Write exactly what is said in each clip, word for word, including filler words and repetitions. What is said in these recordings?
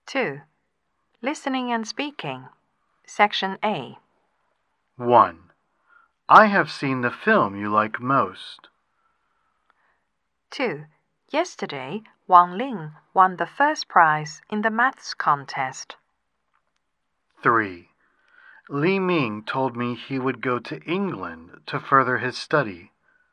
two. Listening and speaking. Section A. one. I have seen the film you like most. two. Yesterday, Wang Ling won the first prize in the maths contest. three. Li Ming told me he would go to England to further his study.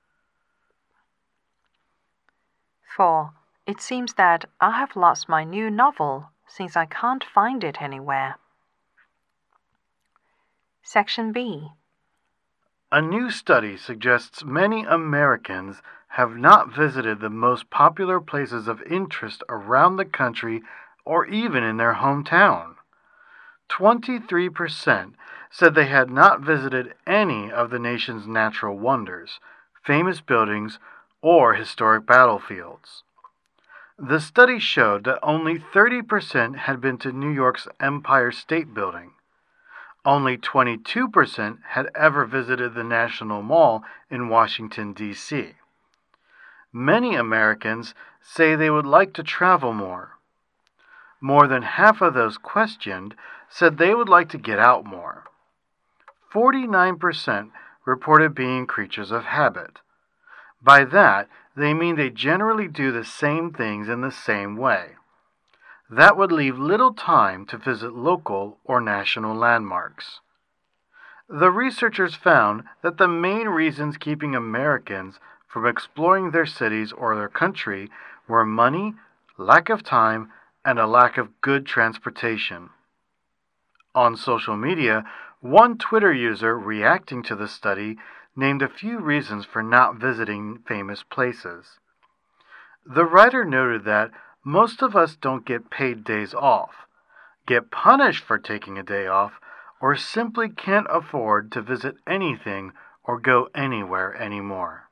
four. It seems that I have lost my new novel since I can't find it anywhere. Section B. A new study suggests many Americans have not visited the most popular places of interest around the country or even in their hometown. twenty-three percent said they had not visited any of the nation's natural wonders, famous buildings, or historic battlefields. The study showed that only thirty percent had been to New York's Empire State Building. Only twenty-two percent had ever visited the National Mall in Washington, D C Many Americans say they would like to travel more. More than half of those questioned said they would like to get out more. forty-nine percent reported being creatures of habit. By that, they mean they generally do the same things in the same way. That would leave little time to visit local or national landmarks. The researchers found that the main reasons keeping Americans from exploring their cities or their country were money, lack of time, and a lack of good transportation. On social media, one Twitter user reacting to the study named a few reasons for not visiting famous places. The writer noted that most of us don't get paid days off, get punished for taking a day off, or simply can't afford to visit anything or go anywhere anymore.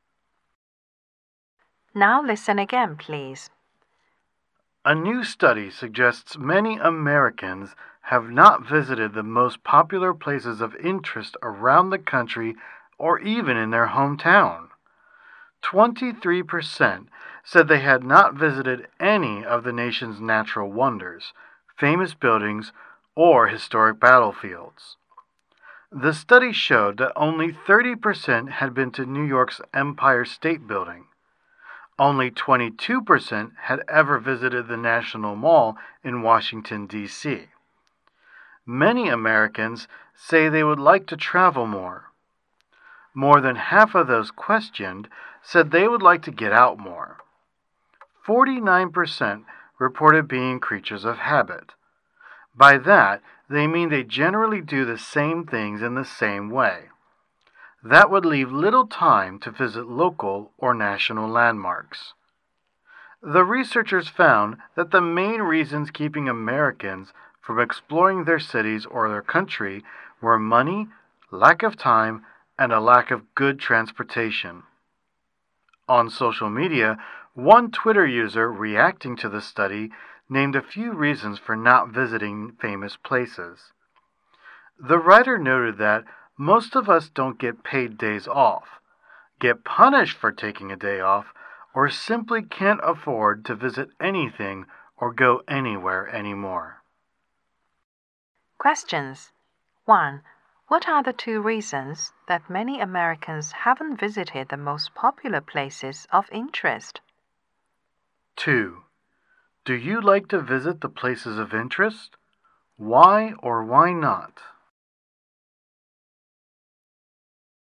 Now listen again, please. A new study suggests many Americans have not visited the most popular places of interest around the country or even in their hometown. twenty-three percent said they had not visited any of the nation's natural wonders, famous buildings, or historic battlefields. The study showed that only thirty percent had been to New York's Empire State Building. Only twenty-two percent had ever visited the National Mall in Washington, D C Many Americans say they would like to travel more. More than half of those questioned said they would like to get out more. forty-nine percent reported being creatures of habit. By that, they mean they generally do the same things in the same way. That would leave little time to visit local or national landmarks. The researchers found that the main reasons keeping Americans from exploring their cities or their country were money, lack of time, and a lack of good transportation. On social media, one Twitter user reacting to the study named a few reasons for not visiting famous places. The writer noted that most of us don't get paid days off, get punished for taking a day off, or simply can't afford to visit anything or go anywhere anymore. Questions. one. What are the two reasons that many Americans haven't visited the most popular places of interest? two. Do you like to visit the places of interest? Why or why not?